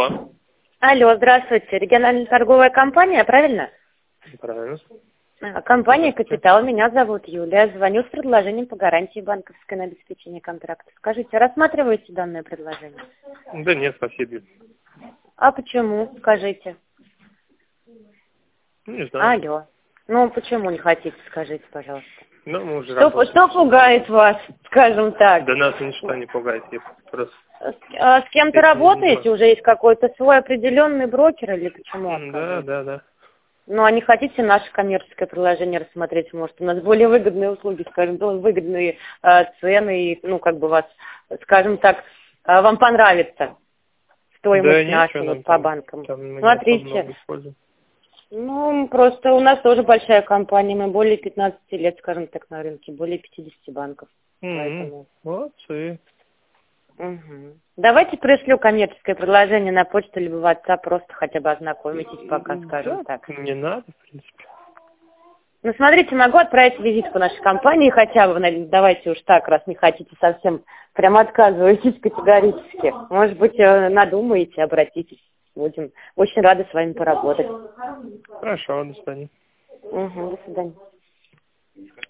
Алло. Алло, здравствуйте. Региональная торговая компания, правильно? Правильно. Компания «Капитал». Меня зовут Юлия. Звоню с предложением по гарантии банковской на обеспечение контракта. Скажите, рассматриваете данное предложение? Да нет, спасибо. А почему? Скажите. Не знаю. Алло. Ну, почему не хотите, скажите, пожалуйста. Ну, мы уже Что пугает вас, скажем так? Да нас ничто не пугает. Я просто... С кем-то работаете? Уже есть какой-то свой определенный брокер или почему? Да. Ну, а не хотите наше коммерческое приложение рассмотреть? Может, у нас более выгодные услуги, скажем, выгодные цены, и, ну, как бы вас, скажем так, вам понравится стоимость наша вот по банкам. Смотрите, ну, просто у нас тоже большая компания, мы более 15 лет, скажем так, на рынке, более 50 банков. Поэтому... Молодцы. Угу. Давайте пришлю коммерческое предложение на почту либо в WhatsApp, просто хотя бы ознакомитесь пока, скажем так. Не надо, в принципе. Ну, смотрите, могу отправить визитку нашей компании хотя бы, давайте уж так, раз не хотите совсем, прям отказываетесь категорически. Может быть, надумаете, обратитесь. Будем очень рады с вами поработать. Хорошо, до свидания. Угу, до свидания.